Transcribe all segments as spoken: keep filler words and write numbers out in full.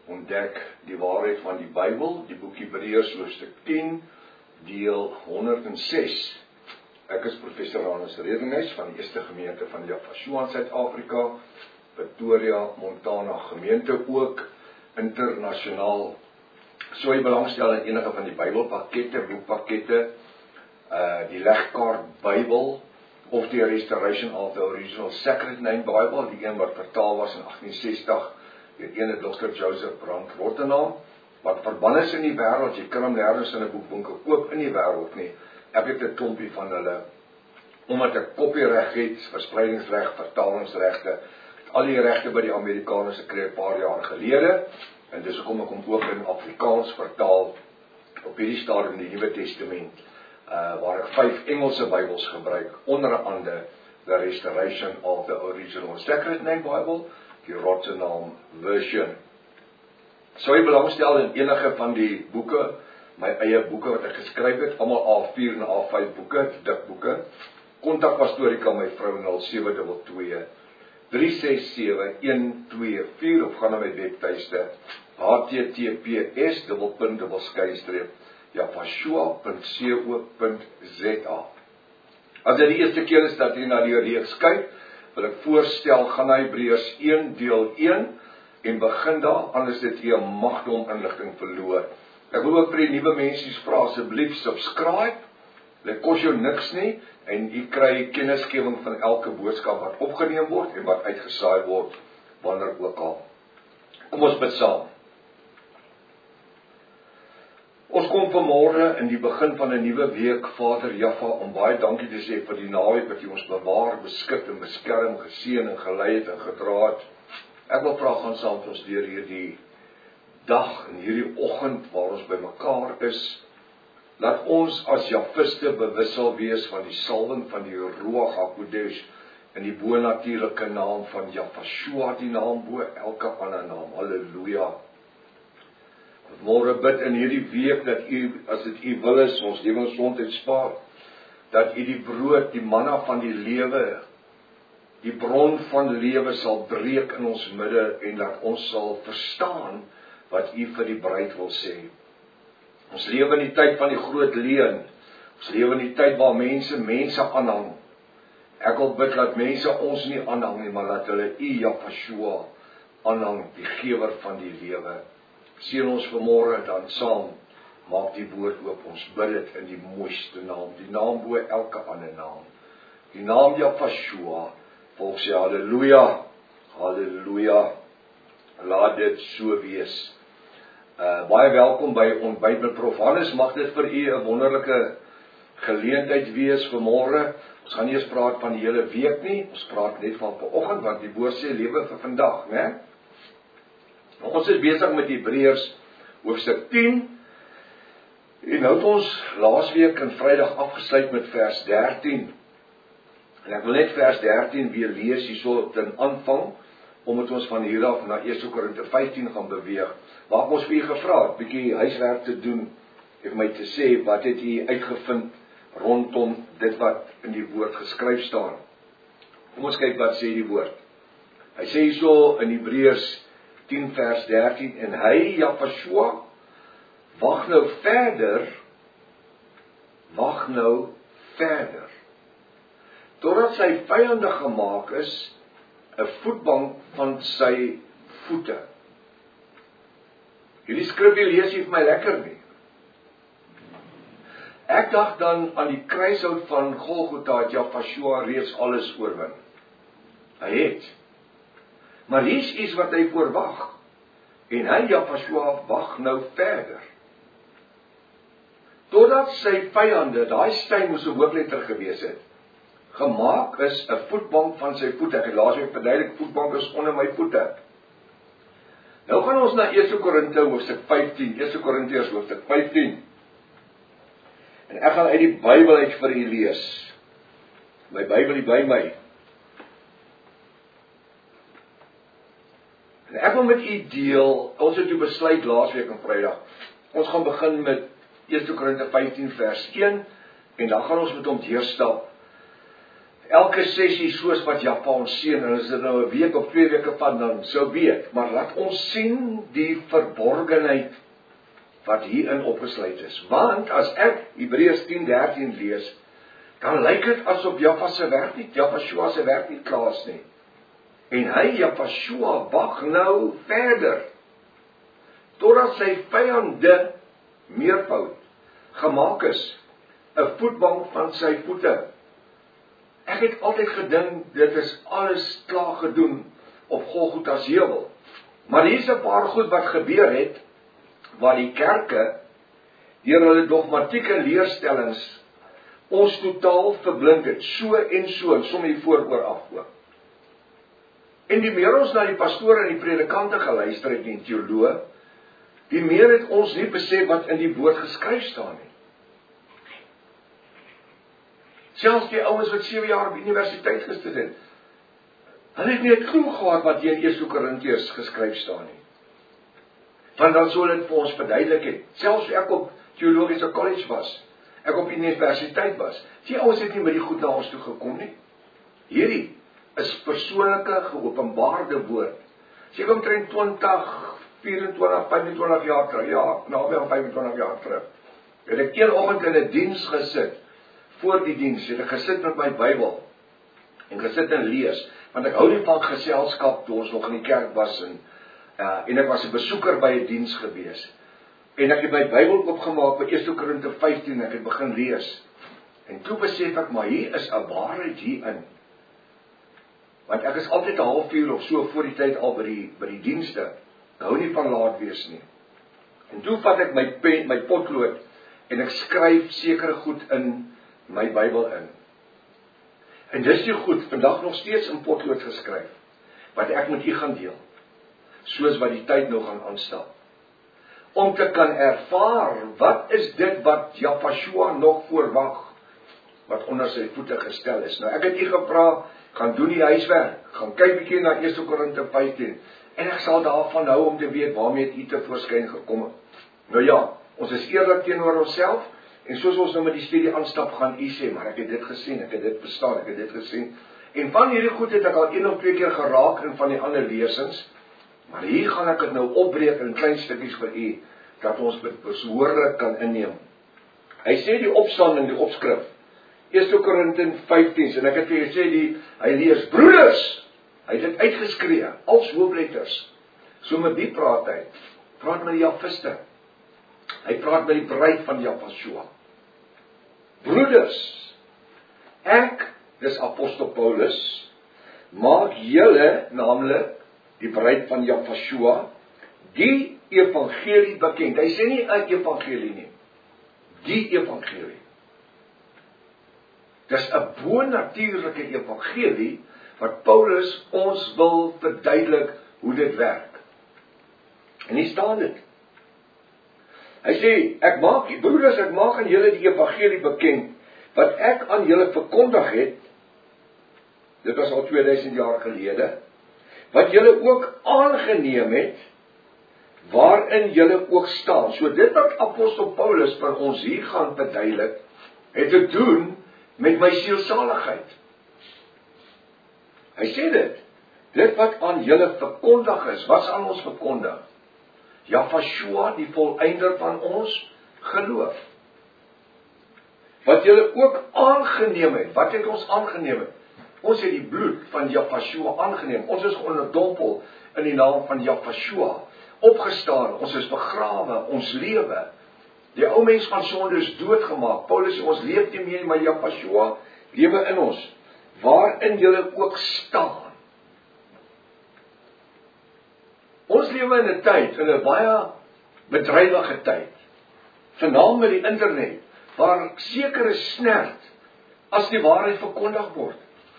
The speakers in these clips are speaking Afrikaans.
ontdek die waarheid van die Bybel, die boek Hebreërs hoofstuk tien, deel honderd en ses. Ek is professor Ranus Redinghuis van die Eerste Gemeente van Jafashua in Suid-Afrika, Pretoria, Montana gemeente ook, internasionaal. So jy belangstel in enige van die Bybelpakkette, boekpakkette, uh, die legkaart Bybel, of die Restoration of the Original Sacred Name Bible, die een wat vertaal was in agtien sestig, die ene dokter Joseph Brand Rottenham, wat verband is in die wêreld, jy kan hom nergens in 'n boekwinkel koop in die wêreld nie. Ek het 'n klompie van hulle, omdat ek kopiereg het, verspreidingsreg, vertalingsregte, het al die regte by die Amerikaners gekry 'n paar jaar gelede, en dis hoekom ek hom ook in Afrikaans vertaal, op hierdie stadium die Nuwe Testament, uh, waar ek vyf Engelse Bybels gebruik, onder andere the Restoration of the Original Sacred Name Bible, die Rottenham version. Sou jy belangstel in enige van die boeke, my eie boeke wat ek geskryf het, almal A vier en A vyf boeke, dik boeke, kontak Pastorika my vrou nul sewe twee twee, drie ses sewe, een twee vier, of gaan na my webtuiste, h t t p s dubbelpunt dubbel skynstreep jafashua punt co punt z a. As dit die eerste keer is dat jy na die reeks kyk, wil ek voorstel, gaan na Hebreërs een deel een, en begin daar, anders het jy 'n magdom inligting verloor. Ek wil ook vir die nuwe mensies vra, asseblief subscribe, dit kos jou niks nie, en jy kry kennisgewing van elke boodskap wat opgeneem word, en wat uitgesaai word, wanneer ook al. Kom ons bid saam. Ons kom vanmôre in die begin van 'n nuwe week, Vader Jaffa, om baie dankie te sê vir die naweek wat jy ons bewaar, beskik en beskerm, geseën en gelei het en gedra het. Ek wil vra, gaan saam met ons deur hierdie dag en hierdie oggend waar ons bymekaar is. Laat ons as Jafiste bewus sal wees van die salwing van die Ruach HaKodesh in die bonatuurlike naam van Jafashua, die naam bo elke ander naam. Halleluja. Môre bid in hierdie week dat u, as dit u wil is, ons lewensgesondheid spaar, dat u die brood, die manna van die lewe, die bron van lewe sal breek in ons midde, en dat ons sal verstaan wat u vir die bruid wil sê. Ons lewe in die tyd van die groot leuen, ons lewe in die tyd waar mense mense aanhang. Ek wil bid dat mense ons nie aanhang nie, maar dat hulle u Jafashua aanhang, die gewer van die lewe. Seën ons vanmôre dan saam, maak die woord oop, ons bid dit in die mooiste naam, die naam bo elke ander naam, die naam Jafashua, volk sê halleluja, halleluja, laat dit so wees. Uh, baie welkom by ontbyt met Prof Hannes, mag dit vir u 'n wonderlike geleentheid wees vanmôre. Ons gaan nie eens praat van die hele week nie, ons praat net van vanoggend, want die woord sê lewe vir vandag, né? Ons is besig met Hebreërs hoofstuk tien, en nou het ons laasweek en Vrydag afgesluit met vers dertien. En ek wil net vers dertien weer lees hierso ten aanvang, omdat ons van hier af na Eerste Korinte vyftien gaan beweeg. Waar ek ons vir u gevra het, bietjie huiswerk te doen, en my te sê, wat het u uitgevind rondom dit wat in die woord geskryf staan. Kom ons kyk wat sê die woord. Hy sê hierso in Hebreërs tien vers dertien, en hy, Jafashua, wag nou verder, wag nou verder, totdat sy vyande gemaak is, 'n voetbank van sy voete. Hierdie skrifgie lees nie vir my lekker nie. Ek dink dan aan die kruishout van Golgotha, het Jafashua reeds alles oorwin. Hy het. Maar hier's iets wat hy voorwag. En hy, Jafashua, wag nou verder. Totdat sy vyande, daai steen moes 'n hoofletter gewees het, gemaak is 'n voetbank van sy voete. Ek het laasweek verduidelik, voetbank is onder my voete. Nou gaan ons na Eerste Korinte hoofstuk vyftien, Eerste Korintiërs hoofstuk vyftien. En ek gaan uit die Bybel uit vir u lees. My Bybel is by my. En ek wil met u deel, ons het toe besluit laasweek en Vrydag, ons gaan begin met Eerste Korinte vyftien vers een, en dan gaan ons met hom deurstap. elke sessie soos wat Jaffa ons seën, en as dit nou 'n week of twee weke van dan sou weet, maar laat ons sien die verborgenheid wat hierin opgesluit is. Want as ek Hebreërs tien dertien lees, dan lyk dit asof Jaffa se werk nie, Jaffa se werk nie klaar is nie. En hy, Jaffa, wag nou verder, totdat sy vyande meervoud gemaak is, 'n voetbank van sy voete. Ek het altyd gedink, dit is alles klaar gedoen op Golgotha se heuwel. Maar hier is 'n paar goed wat gebeur het, waar die kerke, deur hulle dogmatieke leerstellings, ons totaal verblind het, so en so, en som hier vooroor af ook. En die meer ons na die pastore en die predikante geluister het, die teoloë, die meer het ons nie besef wat in die woord geskryf staan nie. Selfs die ouens wat sewe jaar op universiteit gestudeer het, hulle het nie 'n klou gehad wat hier in Eerste Korintiërs geskryf staan nie. Want dan sou dit vir ons verduidelik het. Selfs ek op teologiese college was, ek op universiteit was, die ouens het nie met die goed na ons toe gekom nie. Hierdie is persoonlike geopenbaarde woord. Seker omtrent twintig, vyfentwintig, vyfentwintig jaar terug, ja, naby aan vyfentwintig jaar terug, het ek een oggend in 'n diens gesit, voor die diens, het ek gesit met my Bybel, en gesit en lees, want ek hou nie van geselskap, toe ons nog in die kerk was, en, uh, en ek was 'n besoeker by 'n diens gewees, en ek het my Bybel opgemaak, by Eerste Korinte vyftien, ek het begin lees, en toe besef ek, maar hier is 'n waarheid hierin, want ek is altyd 'n halfuur of so voor die tyd al by die, by die dienste, ek hou nie van laat wees nie, en toe vat ek my pen, my potlood, en ek skryf sekere goed in my Bybel in. En dis die goed, vandag nog steeds in potlood geskryf, wat ek met u gaan deel, soos wat die tyd nou gaan aanstaan. Om te kan ervaar, wat is dit wat Jaffa nog voorwag, wat onder sy voete gestel is. Nou ek het u gevra, gaan doen die huiswerk, gaan kyk bietjie na Eerste Korinte vyftien, en ek sal daarvan hou om te weet, waarmee het u te voorskyn gekom het. Nou ja, ons is eerlik teenoor onsself, en soos ons nou met die studie aanstap, gaan u sê, maar ek het dit gesien, ek het dit verstaan, ek het dit gesien. En van hierdie goed het ek al een of twee keer geraak in van die ander lesings, maar hier gaan ek het nou opbreek in klein stukkies vir u, dat ons dit behoorlik kan inneem. Hy sê die opstanding, die opskrif, Eerste Korinte vyftien, en ek het vir gesê, die, hy lees, broeders, hy het dit uitgeskree, als hoofletters, so met wie praat hy? Praat met die Jafiste, hy praat met die bruid van Jaffa. Broeders, ek, dis apostel Paulus, maak julle, naamlik die bruid van Jaffa, die evangelie bekend. Hy sê nie 'n evangelie nie, die evangelie. Dis 'n bonatuurlike evangelie, wat Paulus ons wil verduidelik hoe dit werk. En hier staan dit. Hy sê, ek maak, broeders, ek maak aan julle die evangelie bekend, wat ek aan julle verkondig het, dit was al tweeduisend jaar gelede, wat julle ook aangeneem het, waarin julle ook staan. So dit wat apostel Paulus vir ons hier gaan verduidelik, het te doen met my sielsaligheid. Hy sê dit, dit wat aan julle verkondig is, wat is aan ons verkondig? Jaffa, die volleinder van ons geloof. Wat julle ook aangeneem het, wat het ons aangeneem het? Ons het die bloed van Jaffa aangeneem, ons is onderdompel in die naam van Jaffa, opgestaan, ons is begrawe, ons lewe. Die ou mens van sonde is doodgemaak. Paulus sê, ons leef nie meer, maar Jaffa lewe in ons, waarin julle ook staan. Ons lewe in 'n tyd, in 'n baie bedrywige tyd, veral met die internet, waar sekere snert, as die waarheid verkondig word.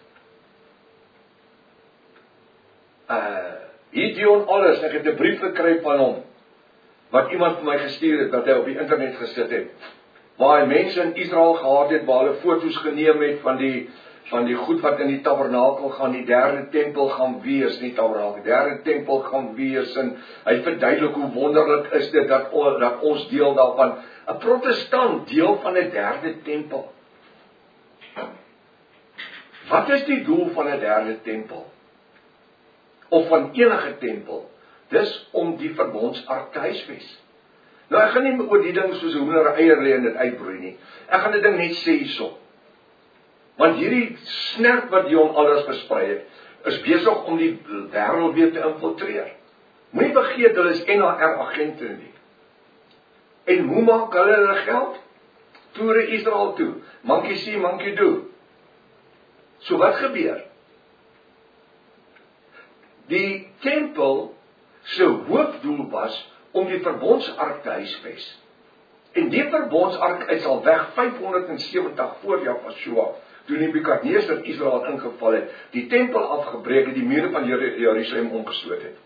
Uh, Gideon alles, ek het 'n brief gekry van hom, wat iemand vir my gestuur het, dat hy op die internet gesit het, waar hy mense in Israel gehad het, waar hulle foto's geneem het, van die, van die goed wat in die tabernakel gaan, die derde tempel gaan wees, nie tabernakel, die derde tempel gaan wees, en hy verduidelik hoe wonderlik is dit, dat, dat ons deel daarvan, 'n protestant deel van 'n derde tempel. Wat is die doel van 'n derde tempel? Of van enige tempel? Dis om die verbondsark te huisves. Nou ek gaan nie oor die ding soos 'n hoender eier lê en dit uitbroei nie. Ek gaan dit ding net sê hierso. Want hierdie snerp wat Dion alles versprei het, is besig om die wêreld weer te infiltreer. Moenie vergeet hulle is N H R agente nie. En hoe maak hulle hulle geld? Toere Israel toe. Monkey see, monkey do. So wat gebeur? Die tempel se hoofdoel was om die verbondsark te huisves. En die verbondsark is al weg vyfhonderdsewentig voor Jahweh, toe Nebukadneser Israel ingeval het, die tempel afgebreek het, die mure van Jerusalem omgestoot het.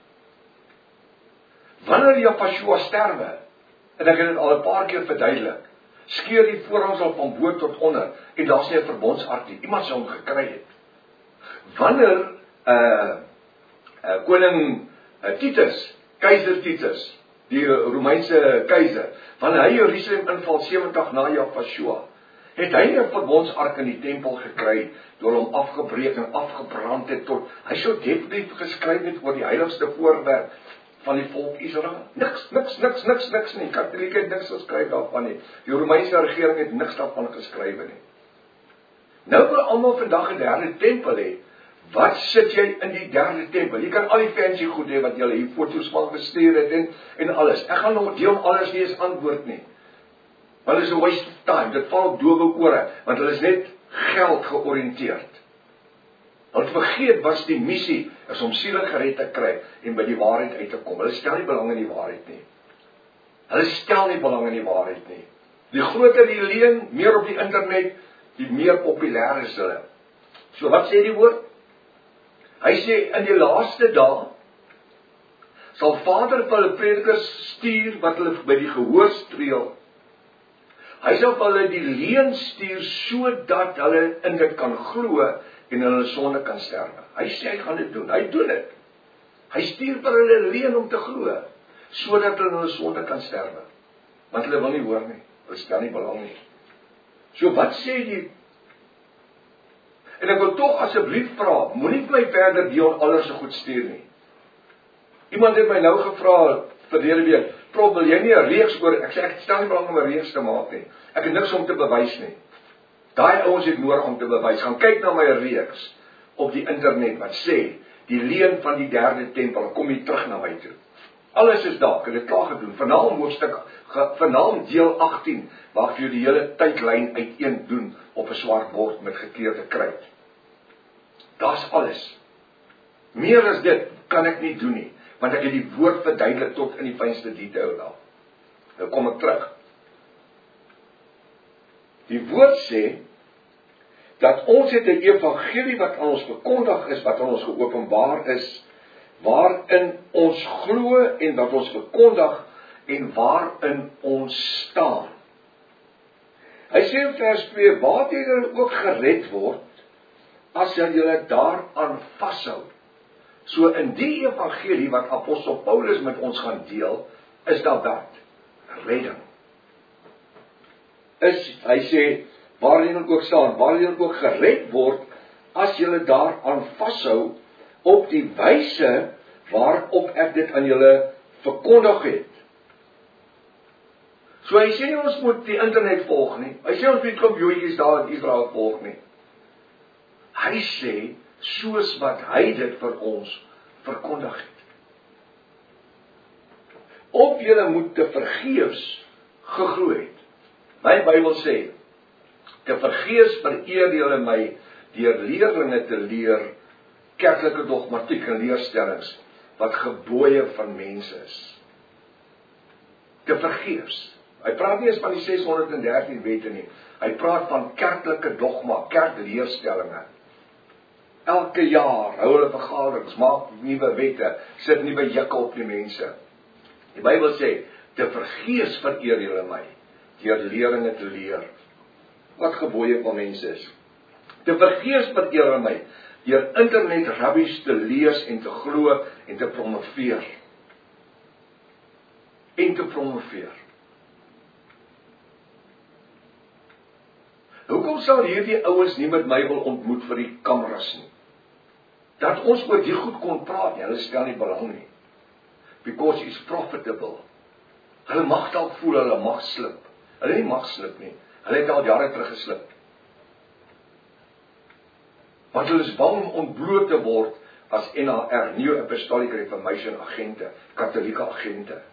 Wanneer Jahweh sterwe, en ek het dit al 'n paar keer verduidelik, skeur die voorhangsel van bo tot onder, en daar's nie 'n verbondsark nie, iemand sou hom gekry het. Wanneer uh, uh, koning uh, Titus, keiser Titus, die Romeinse keiser, wanneer hy Jerusalem inval sewentig na Jahweh, het hy 'n verbondsark in die tempel gekry, door hom afgebreek en afgebrand het tot, hy sou definitief geskryf het oor die heiligste voorwerp van die volk Israel. Niks, niks, niks, niks, niks nie. Katolieke het niks geskryf daarvan nie. Die Romeinse regering het niks daarvan geskryf nie. Nou wil almal vandag 'n derde tempel hê. Wat sit jy in die derde tempel? Jy kan al die fancy goed hê wat julle hier foto's van gestuur het en, en alles. Ek gaan nog deel alles nie eens antwoord nie. Want dit is 'n waste of time. Dit val op dowe ore, want hulle is net geld georiënteerd. Hulle vergeet was die missie is om siele gered te kry en by die waarheid uit te kom. Hulle stel nie belang in die waarheid nie. Hulle stel nie belang in die waarheid nie. Die groter die leuen, meer op die internet, die meer populêr is hulle. So wat sê die woord? Hy sê in die laaste dae sal Vader vir hulle predikers stuur wat hulle by die gehoor streel. Hy sal vir hulle die leuen stuur sodat hulle in dit kan glo en hulle sonde kan sterwe. Hy sê hy gaan dit doen. Hy doen dit. Hy stuur vir hulle leuen om te glo sodat hulle hulle sonde kan sterwe. Want hulle wil nie hoor nie. Hulle stel nie belang nie. So wat sê die? En ek wil tog asseblief vra, moenie vir my verder Dion alles so goed stuur nie. Iemand het my nou gevra verlede week, "Prof, wil jy nie 'n reeks oor?" Ek sê ek stel nie belang om 'n reeks te maak nie. Ek het niks om te bewys nie. Daai ouens het nodig om te bewys. Gaan kyk na my reeks op die internet wat sê die leuen van die derde tempel. Kom jy terug na my toe. Alles is daar, ek het dit klaar gedoen. Vanaand hoofstuk, vanaand deel agttien, waar ek vir jou die hele tydlyn uiteen doen op 'n swart bord met gekleurde kruit. Daar's alles. Meer as dit kan ek nie doen nie, want ek het die woord verduidelik tot in die fynste detail daar. Nou kom ek terug. Die woord sê dat ons het 'n evangelie wat aan ons verkondig is, wat aan ons geopenbaar is, waarin ons glo en wat ons verkondig en waarin ons staan. Hy sê in vers twee, waar julle ook gered word, as julle daaraan vashou. So in die evangelie wat apostel Paulus met ons gaan deel, is daar wat? Redding. Is, hy sê, waar julle ook staan, waar julle ook gered word, as julle daaraan vashou, op die wyse waarop ek dit aan julle verkondig het. So hy sê nie ons moet die internet volg nie. Hy sê ons moet kom joetjies daar in Israel volg nie. Hy sê, soos wat hy dit vir ons verkondig het. Of julle moet te vergeefs geglo het. My Bybel sê, te vergeefs vereer julle my deur leerlinge te leer, kerklike dogmatiek en leerstellings, wat gebooie van mense is. Te vergeefs. Hy praat nie eens van die ses honderd dertien wette nie. Hy praat van kerklike dogma, kerkleerstellinge. Elke jaar hou hulle vergaderings, maak nuwe wette, sit nuwe jikke op die mense. Die Bybel sê, te vergeefs vereer julle my, deur leerlinge te leer, wat gebooie van mense is. Te vergeefs vereer julle my, deur internet rabbies te lees en te glo en te promoveer. En te promoveer. Hoekom sal hierdie ouens nie met my wil ontmoet vir die kameras nie? Dat ons oor die goed kon praat nie, hulle stel nie belang nie. Because it's profitable. Hulle mag dalk voel hulle mag slip. Hulle nie mag slip nie. Hulle het al jare terug geslip. Want hulle is bang om ontbloot te word as N A R, New Apostolic Reformation agente, katholieke agente.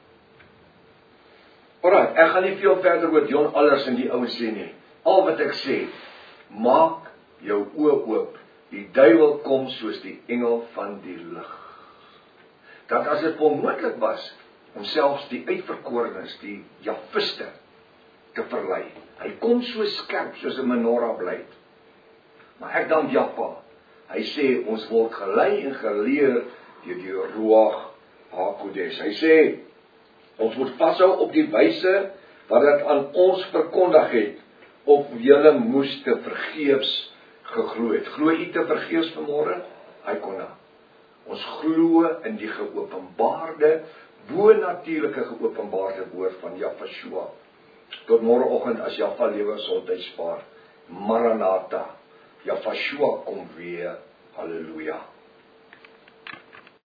Alright, ek gaan nie veel verder oor John Allers en die ouens sê nie. Al wat ek sê, maak jou oë oop. Die duiwel kom soos die engel van die lig. Dat as dit onmoontlik was om selfs die uitverkorenes, die Jafiste, te verlei. Hy kom so skerp soos 'n menorah blyd. Maar ek dank Jaffa. Hy sê ons word gelei en geleer deur die Ruach HaKodesh. Hy sê ons moet vashou op die wyse wat dit aan ons verkondig het, of julle moes te vergeefs geglo het. Glo u te vergeefs vanmôre? Hy kon na. Ons glo in die geopenbaarde, bo-natuurlike geopenbaarde woord van Jahweh. Tot môreoggend as Jaffa lewe gesondheid spaar. Maranatha. Jahweh kom weer. Halleluja.